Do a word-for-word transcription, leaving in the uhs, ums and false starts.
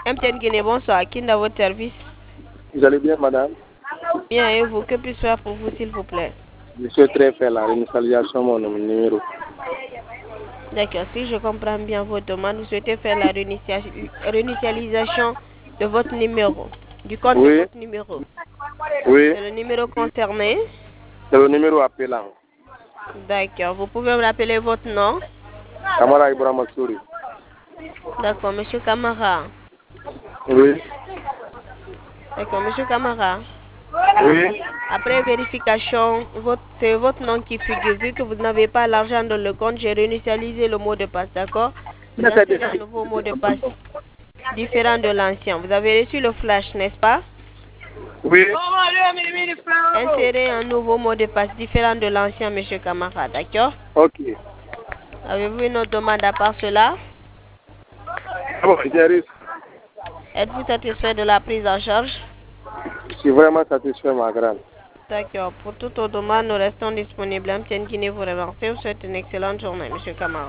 M T N Guinée, bonsoir. Qui est dans votre service? Vous allez bien, madame? Bien, et vous? Que puis-je faire pour vous, s'il vous plaît? Je souhaiterais faire la réinitialisation de mon numéro. D'accord, si je comprends bien votre demande, vous souhaitez faire la réinitia- réinitialisation de votre numéro, du compte de Oui, votre numéro. oui, C'est le numéro concerné? c'est le numéro appelant. D'accord, vous pouvez me rappeler votre nom? Kamara Ibrahima Souri. D'accord, monsieur Camara. Oui, D'accord, monsieur Camara. oui. Après vérification, votre- c'est votre nom qui figure. Vu que vous n'avez pas l'argent dans le compte, j'ai réinitialisé le mot de passe, d'accord? Vous insérez un nouveau mot de passe différent de l'ancien. Vous avez reçu le flash, n'est-ce pas? Oui. Insérez un nouveau mot de passe différent de l'ancien, monsieur Camara, d'accord? Ok. Avez-vous une autre demande à part cela? Ah bon, j'ai réussi. Êtes-vous satisfait de la prise en charge? Je suis vraiment satisfait, ma grande. D'accord. Pour toute autre demande, nous restons disponibles. M T N Guinée vous remercie. Vous souhaite une excellente journée, monsieur Camara.